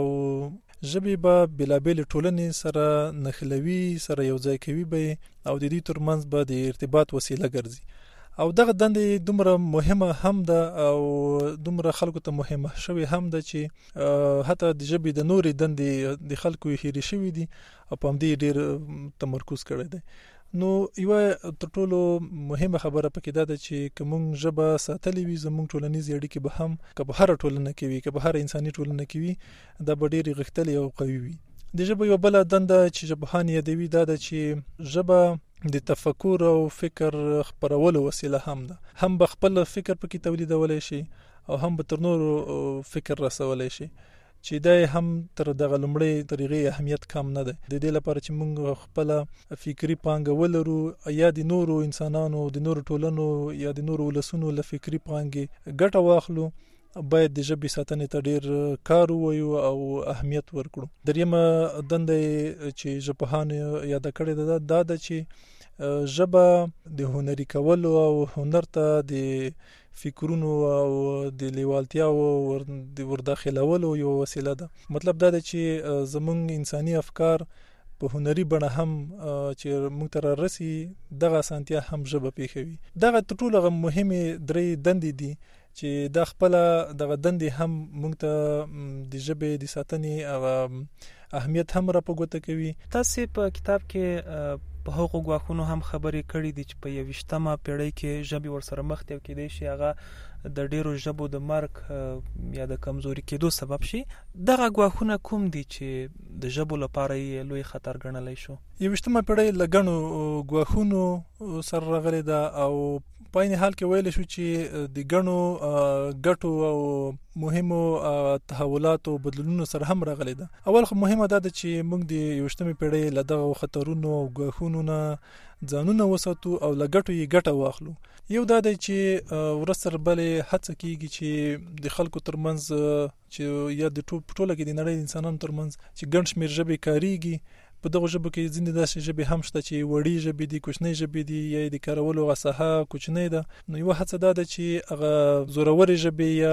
ژبې به بېلابېلې ټولنې سره نښلوي، سره یو ځای کوي به او د دوی ترمنځ به د ارتباط وسیله ګرځي. او دغه دندې دومره مهمه هم ده او دومره خلکو ته مهمه شوې هم ده چې حتی د ژبې د نورې دندې د خلکو یې هېرې شوي دي او په همدې ډېر تمرکز کړی دی. نو یوه تر ټولو مهمه خبره پکې دا ده چې که موږ ژبه ساتلې وي زموږ ټولنیزې اړیکې به هم که په هره ټولنه کې وي، که په هره انساني ټولنه کې وي، دا به ډېرې غښتلې او قوي وي. د ژبې یوه بله دنده چې ژبپوهان یادوي دا ده چې ژبه د تفکر او فکر خپرولو وسیله هم ده. هم به خپل فکر پکې تولیدولی شي او هم به تر نورو فکر رسولی شي چې دا هم تر دغه لومړۍ طریقې اهمیت کم نه دی. د دې لپاره چې موږ خپله فکري پانګه ولرو یا د نورو انسانانو، د نورو ټولنو یا د نورو ولسونو له فکري پانګې ګټه واخلو، باید د ژبې ساتنې ته ډېر کار ووایو او اهمیت ورکړو. دریمه دنده چې ژبپوهان یاده کړې ده دا ده چې ژبه د هنري کولو او هنر ته د فکرونو او د لیوالتیاو د ورداخلولو یو وسیله ده. مطلب دا ده چې زموږ انساني افکار په هنري بڼه هم چې موږ ته رارسي، دغه اسانتیا هم ژبه پېښوي. دغه تر ټولو هغه مهمې درې دندې دي چې دا خپله دغه دندې هم موږ ته د ژبې د ساتنې هغه اهمیت هم را په ګوته کوي. تاسې په کتاب کې په هغو ګواښونو هم خبرې کړي دي چې په 21مه پیړۍ کې ژبې ورسره مخ دي او کېدای شي هغه د ډیرو ژبو د مرګ یا د کمزوري کېدو سبب شي. دغه ګواښونه کوم دي چې د ژبو لپاره یې لوی خطر ګڼلی شو؟ 21مه پیړۍ له ګڼو ګواښونو سره راغلې ده او په عین حال کې ویلی شو چې د ګڼو ګټو او مهمو تحولاتو بدلونونو سره هم راغلی ده. اول خو مهمه دا ده چې موږ د 21مې پیړۍ له دغه خطرونو او ګواښونو نه ځانونه وساتو او له ګټو یې ګټه واخلو. یو دا دی چې ورځ تر بلې هڅه کیږي چې د خلکو ترمنځ چې یا د ټوله کې د نړۍ انسانانو ترمنځ چې ګڼ شمېر ژبې کاریږي. په دغه ژبو کې ځینې داسې ژبې هم شته چې وړې ژبې دي، کوچنۍ ژبې دي، یا د کارولو هغه ساحه کوچنۍ ده. نو یوه هڅه دا ده چې هغه زورورې ژبې یا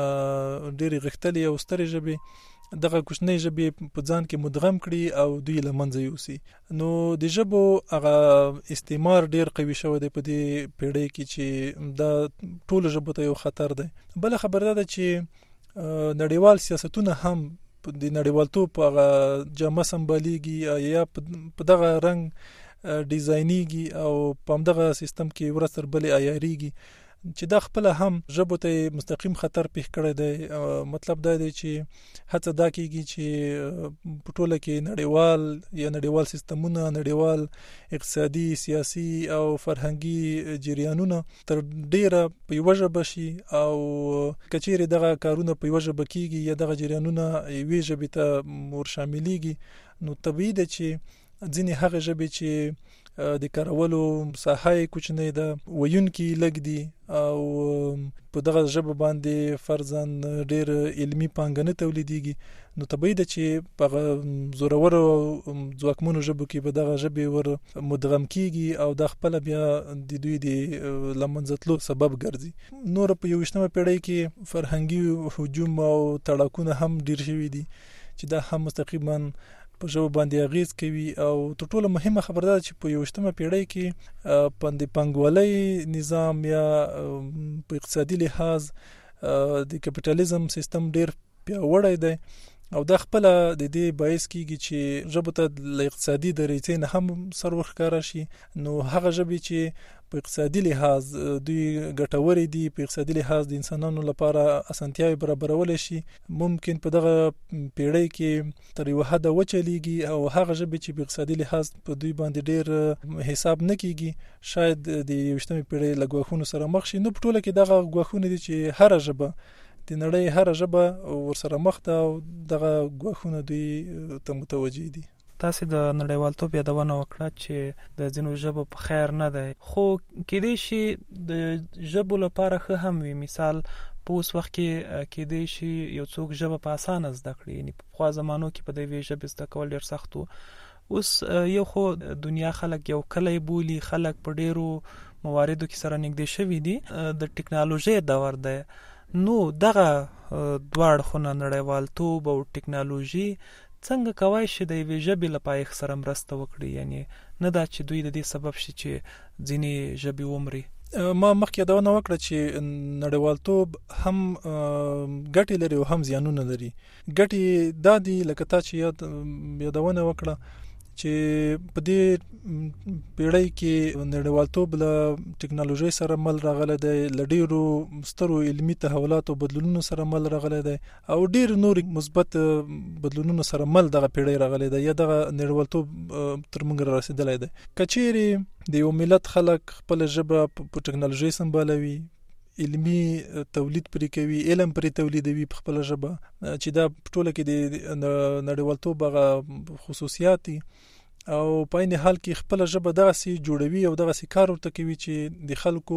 ډېرې غښتلې او سترې ژبې دغه کوچنۍ ژبې په ځان کې مدغم کړي او دوی له منځه یوسي. نو د ژبو هغه استعمار ډېر قوي شوی دی په دې پیړۍ کې چې دا ټولو ژبو ته یو خطر دی. بله خبره دا ده چې نړیوال سیاستونه هم د نړیوالتوب په هغه جامه سمبالیږي یا په دغه رنګ ډیزاینیږي او په همدغه سیستم کې ورځ تر بلې عیاریږي چې دا خپله هم ژبو ته مستقیم خطر پیښ کړی دی. مطلب دا دی چې هڅه دا کیږي چې په ټوله کې نړیوال سیستمونه، نړیوال اقتصادي، سیاسي او فرهنګي جریانونه تر ډیره په یوه ژبه شي او که چیرې دغه کارونه په یوه ژبه کیږي یا دغه جریانونه یوې ژبې ته ور شاملیږي، نو طبیعي ده چې ځینې هغه ژبې چې د کارولو ساحه کوچنی ده، ویونکي لږ دي او په دغه ژبه باندې فرضاً ډېر علمي پانګه نه تولیدېږي، نو طبیعي ده چې په زورورو ځواکمنو ژبو کې به دغه ژبې ور مدغم کېږي او دا خپله بیا د دوی د له منځه تلو سبب ګرځي. نور په 21مه پیړۍ کې فرهنګي هجوم او تړاکونه هم ډېر شوي دي چې دا هم مستقیما په ژبه باندې اغیز کوي. او تر ټولو مهمه خبره ده چې په 21مه پیړۍ کې په پانګوالۍ نظام یا په اقتصادي لحاظ د کپټالیزم سیستم ډیر پیاوړی دی او دا خپل د دې باعث کیږي چې ژبه ته له اقتصادي درجې نه هم سر ورښکاره شي. نو هغه ژبې چې په اقتصادي لحاظ دوی ګټورې دي، په اقتصادي لحاظ د انسانانو لپاره اسانتیاوې برابرول شي، ممکن په دغه پیړۍ کې تر یو حده وچلیږي او هغه ژبې چې په اقتصادي لحاظ په دوی باندې ډیر حساب نه کیږي شاید د 21مې پیړۍ له ګواښونو سره مخ شي. نو په ټوله کې دغه ګواښونه دي چې هر ژبه د نړۍ هر ژبه ورسره مخ ده او دغه ګواښونه دوی ته متوجه دي. تاسو د نړیوالتوب یادونه وکړه چې د ځینو ژبو په خیر نه دی، خو کېدای شي د ژبو لپاره ښه هم وي. مثال په اوس وخت کې کېدای شي یو څوک ژبه په اسانه زده کړي، یعنی په پخوا زمانو کې په دې ژبې زده کول ډېر سخت وو. اوس یو خو دنیا خلک یو کلی بولي، خلک په ډېرو مواردو کې سره نږدې شوي دي، د ټکنالوژۍ دور دی. نو دغه دواړه خونه نړیوالتوب او ټکنالوژي څنګه کوای شي د یوې ژبې له پایښت سره مرسته وکړي؟ یعنی نه دا چې دوی د دې سبب شي چې ځینې ژبې ومري. ما مخکې یادونه وکړه چې نړیوالتوب هم ګټې لري او هم زیانونه لري. ګټې دا دي لکه تا چې یادونه وکړه چې په دې پیړۍ کې نړیوالتوب له ټکنالوژۍ سره مل راغلی دی، له ډېرو سترو علمي تحولاتو بدلونونو سره مل راغلی دی او ډېر نور مثبت بدلونونو سره مل دغه پیړۍ راغلی دی یا دغه نړیوالتوب تر موږ را رسېدلی دی. که چیرې د یو ملت خلک خپل ژبه په ټکنالوژۍ سمبالوي، علمي تولید پرې کوي، علم پرې تولیدوي په خپل ژبه، چې دا په ټوله کې د نړیوالتوب هغه خصوصیات دي او په عین حال کې خپل ژبه دغسې جوړوي او دغسې کار ورته کوي چې د خلکو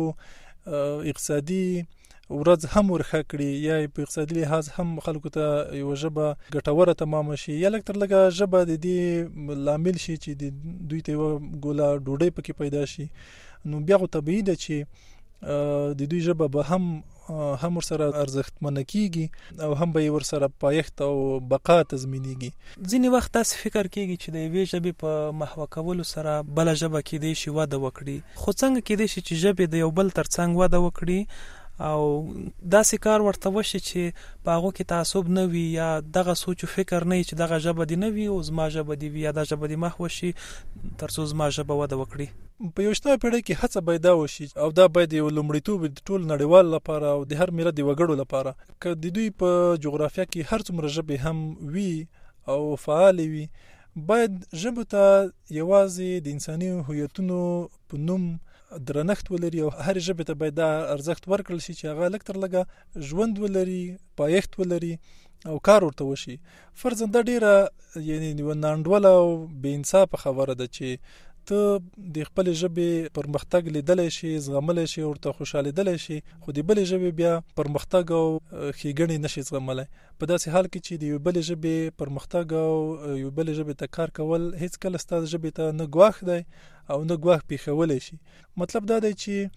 اقتصادي ورځ هم ورښه کړي یا په اقتصادي لحاظ هم خلکو ته یو ژبه ګټوره تمامه شي یا لږ تر لږه ژبه د دې لامل شي چې دوی ته یوه ګوله ډوډۍ پکې پیدا شي. نو بیا خو طبیعي ده چې د دوی ژبه به هم ورسره ارزښتمنه کیږي او هم به یې ورسره پایښت او بقا تضمینېږي. ځینې وخت تاسې فکر کیږي چې د یوې ژبې په محوه کولو سره بله ژبه کیدای شي وده وکړي، خو څنګه کیدای شي چې ژبې د یو بل ترڅنګ وده وکړي او داسې کار ورته وشي چې په هغو کې تعصب نه وي یا دغه سوچ و فکر نه وي چې دغه ژبه دې نه وي او زما ژبه دې وي یا دا ژبه دې محوه شي تر څو زما ژبه وده وکړي. په 21مه پیړۍ کې هڅه باید دا وشي او دا باید یو لومړیتوب د ټول نړیوال لپاره او د هر ملت د وګړو لپاره، که د دوی په جغرافیه کې هر څومره ژبې هم وي او فعال وي، باید ژبو ته یوازې د انساني هویتونو په نوم درنښت ولري او هر ژبې ته باید دا ارزښت ورکړل شي چې هغه لږ تر لږه ژوند ولري، پایښت ولري او کار ورته وشي. فرضاً دا ډیره یعنی یوه ناانډوله او بې انصافه خبره ده چې ته د خپل ژبې پرمختګ لیدلی شي، زغملی شي، ورته خوشحالېدلی شي، خو د بلې ژبې بیا پرمختګ او ښېګڼې نشي زغملی. په داسې حال کې چې د یو بلې ژبې پرمختګ او یو بلې ژبې ته کار کول هیڅکله ستا ژبې ته نه ګواښ دی او نه ګواښ پېښولی شي. مطلب دا دی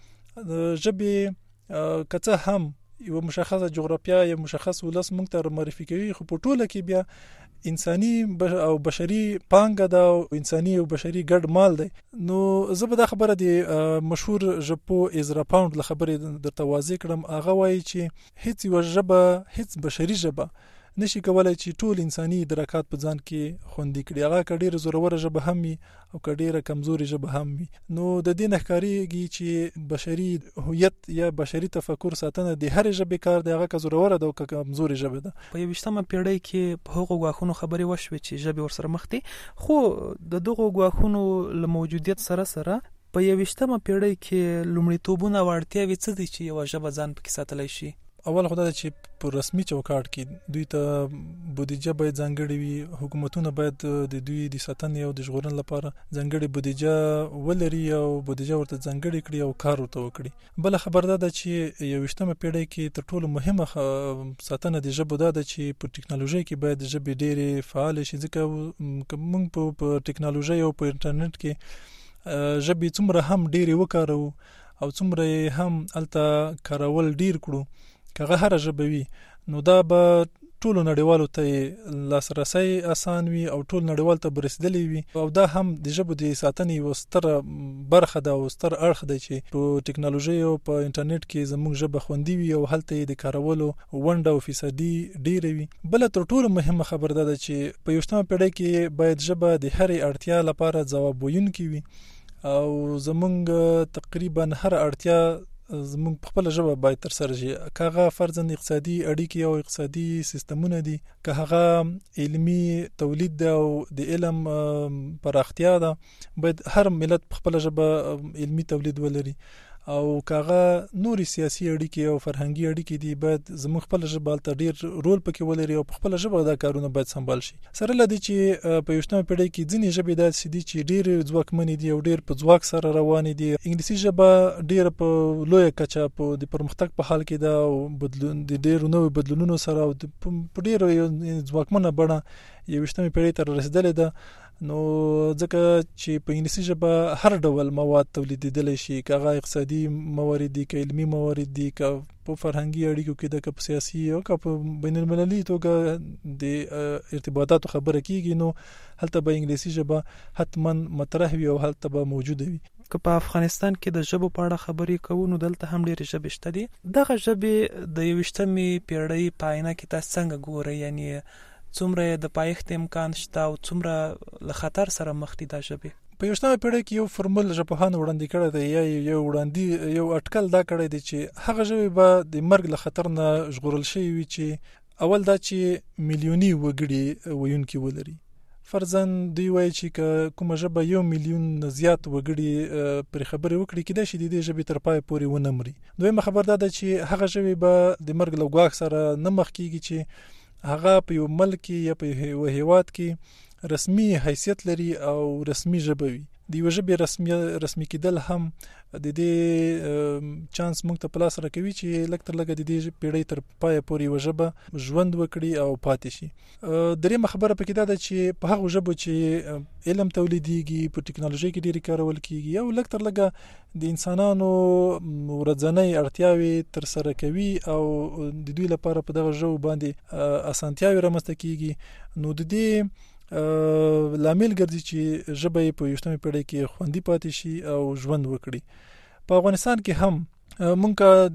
چې ژبې که څه هم یو مشخصه جغرافیه یا مشخص ولس موږ ته معرفي کوي، خو په ټوله کې بیا انساني او بشري پانګه ده او انساني او بشري ګډ مال دی. نو زه به دا خبره د مشهور ژبپوه ایزرا پاوند له خبرې درته واضح کړم. هغه وایي چې هیڅ یوه ژبه، هیڅ بشري ژبه نشي کولای چې ټول انساني ادراکات په ځان کې خوندي کړي، هغه که ډېره زوروره ژبه هم وي او که ډېره کمزوري ژبه هم وي. نو د دې نه ښکارېږي چې بشري هویت یا بشري تفکر ساتنه د هرې ژبې کار دی، هغه که زوروره ده او که کمزوري ژبه ده. په 21مه پیړۍ کې په هغو ګواښونو خبرې وشوې چې ژبې ورسره مخ دي، خو د دغو ګواښونو له موجودیت سره سره په 21مه پیړۍ کې لومړیتوبونه او اړتیاوې څه دي چې یوه ژبه ځان پکې ساتلی شي؟ اول خدای چې په رسمي چوکاټ کې دوی ته بودیجه باید ځانګړې وي، حکومتونه باید د دوی د ساتنې او د ژغورنې لپاره ځانګړې بودیجه ولري او بودیجه ورته ځانګړې کړي او کار ورته وکړي. بل خبر ده چې 21مه پیړۍ کې تر ټولو مهمه ساتنه د ژبو ده چې په ټکنالوژي کې باید ژبې ډېرې فعال شي، ځکه موږ په ټکنالوژي او په انټرنیټ کې ژبې څومره هم ډېرې وکارو او څومره هم الته کارول ډېر کړو، کغه هر ژبه وي نو دا به ټولو نړیوالو ته لاسرسي آسان وي او ټول نړیوال ته برسېدلی وي، او دا هم د ژبو د ساتنې یو ستره برخه ده او ستر اړخ دی چې په ټکنالوژي او په انټرنیټ کې زموږ ژبه خوندي وي او هلته د کارولو ونډه او فیصدي ډیره وي. بل تر ټولو مهمه خبر ده چې په 21مه پیړۍ کې باید ژبه د هرې اړتیا لپاره ځواب ویونکې وي او زموږ تقریبا هر اړتیا زموږ په خپل ژبه باید تر سره شي، که هغه فرضاً اقتصادي اړیکې او اقتصادي سیستمونه دي، که هغه علمي تولید ده او د علم پراختیا ده، باید هر ملت په خپل ژبه علمي تولید ولري، او که هغه نوري سیاسي اړیکې او فرهنګي اړیکې دي باید زموږ خپل ژبه هلته ډېر رول پکې ولري او په خپل ژبه دا کارونه باید سمبال شي. سره له دې چې په 21مه پیړۍ کې ځینې ژبې داسې دي چې ډېر ځواکمنې دي او ډېر په ځواک سره روانې دي. انګلیسي ژبه ډېر په لویه کچه په د پرمختګ په حال کې ده او بدلون د ډېرو نوو بدلونونو سره او په ډېر ځواکمنه بڼه 21مه پیړۍ ته رسیدلې ده. نو ځکه چې په انګلیسي ژبه هر ډول مواد تولیدېدلی شي، که هغه اقتصادي موارد دي، که علمي موارد دي، که په فرهنګي اړیکو کې ده، که په سیاسي او که په بین المللي توګه د ارتباطاتو خبره کیږي، نو هلته به انګلیسي ژبه حتما مطرح وي او هلته به موجوده وي. که په افغانستان کې د ژبو په اړه خبرې کوو نو دلته هم ډېرې ژبې شته دي. دغه ژبې د 21مې پیړۍ په آینه کې تاسو څنګه ګورئ؟ یعنی څومره د پایښت امکان شته او څومره له خطر سره مخ دي دا ژبې؟ په 21مه پیړۍ کې یو فرمول ژبپوهانو وړاندې کړی دی یا یو اټکل دا کړی دی چې هغه ژبې به د مرګ له خطر نه ژغورل شوي وي چې اول دا چې میلیوني وګړي ویونکي ولري. فرضاً دوی وایي چې کومه ژبه 1 میلیون زیات وګړي پر خبرې وکړي کېدای شي د دې ژبې تر پای پورې ونه مري. دویمه خبر دا ده چې هغه ژبې به د مرګ له ګواښ سره نه مخ کېږي چې هغه په یو ملک یا په یو هیواد کې رسمي حیثیت لري او رسمي ژبه وي. د یو ژبې رسمي کېدل هم د دې چانس موږ ته په لاس راکوي چې لږ تر لږه د دې پیړۍ تر پایه پورې یوه ژبه ژوند وکړي او پاتې شي. درېیمه خبره پکې دا ده چې په هغو ژبو چې علم تولیدېږي، په ټکنالوژۍ کې ډېرې کارول کېږي او لږ تر لږه د انسانانو ورځنۍ اړتیاوې تر سره کوي او د دوی لپاره په دغه ژبو باندې اسانتیاوې رامنځته کېږي، نو د دې لامل ګرځي چې ژبه یې په 21مه پیړۍ کې خوندي پاتې شي او ژوند وکړي. په افغانستان کې هم مونږ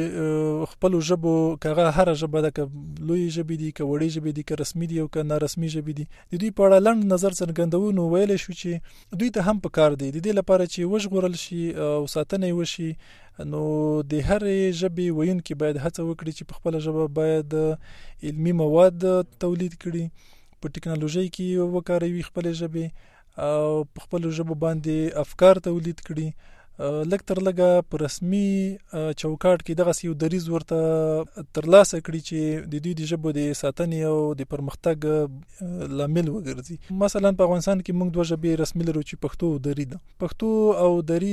د خپل ژبو کغه هر ژبه د لوی ژبې دي، که وړې ژبې دي، که رسمي دي او که نارسمي ژبې دي، د دوی په اړه لنډ نظر څرګندو نو ویل شو چې دوی ته هم پکار دی د دې لپاره چې وژغورل شي او ساتنه یې وشي. نو د هر ژبې ویونکي باید هڅه وکړي چې په خپل ژبه باید علمي مواد تولید کړي، په ټکنالوژۍ کې وکاروي خپل ژبې او په خپل ژبه باندې افکار تولید کړي. لږ تر لږه په رسمي چوکاټ کې دغه یو دریځ ورته ترلاسه کړي چې د دوی د ژبو د ساتنې او د پرمختګ لامل وګرځي. مثلا په افغانستان کې موږ 2 ژبې رسمي لرو چې پښتو او دري ده. پښتو او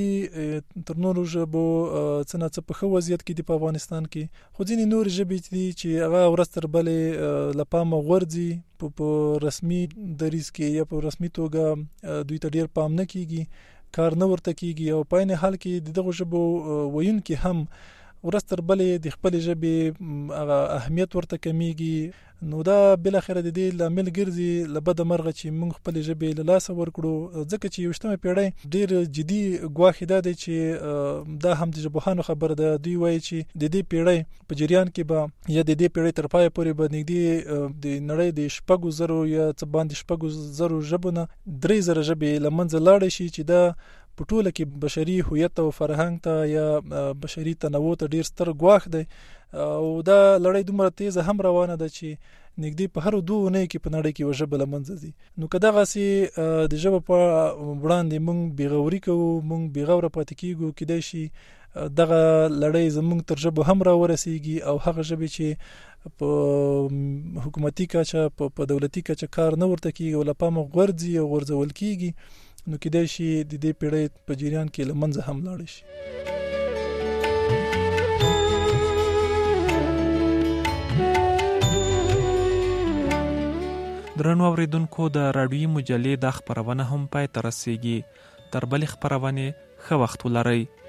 دري تر نورو ژبو څه نه څه په ښه وضعیت کې دي په افغانستان کې، خو ځینې نورې ژبې دي چې هغه ورځ تر بلې له پامه غورځي، په رسمي دریځ کې یا په رسمي توګه دوی ته ډېر پام نه کېږي، کار نه ورته کېږي او په عین حال کې د دغو ژبو ویونکي هم ورځ تر بلې د خپلې ژبې هغه اهمیت ورته کمیږي. نو دا بالاخره د دې لامل ګرځي له بده مرغه چې موږ خپلې ژبې له لاسه ورکړو، ځکه چې 21مه پیړۍ ډېر جدي ګواښ دا دی چې دا هم د ژبپوهانو خبره ده. دوی وایي چې د دې پیړۍ په جریان کې به یا د دې پیړۍ تر پایه پورې به نږدې د نړۍ د 6,000 یا څه باندې 6,000 ژبو نه 3,000 ژبې له منځه لاړې شي، چې دا په ټوله کې بشري هویت او فرهنګ ته یا بشري تنوع ته ډېر ستر ګواښ دی. او دا لړۍ دومره تیزه هم روانه ده چې نږدې په هر 2 اونۍ کې په نړۍ کې یوه ژبه له منځه ځي. نو که دغسې د ژبو په وړاندې موږ بېغوري کوو، موږ بېغوره پاتې کېږو، کېدای شي دغه لړۍ زموږ تر ژبو هم را ورسیږي او هغه ژبې چې په حکومتي کچه په دولتي کچه کار نه ورته کیږي او له پامه غورځي او غورځول کیږي، نو کېدای شي د دې پیړۍ په جریان کې له منځه هم لاړ شي. درنو اوریدونکو، د راډیویي مجلې دا خپرونه هم پای ته رسیږي. تر بلې خپرونې ښه وخت ولرئ.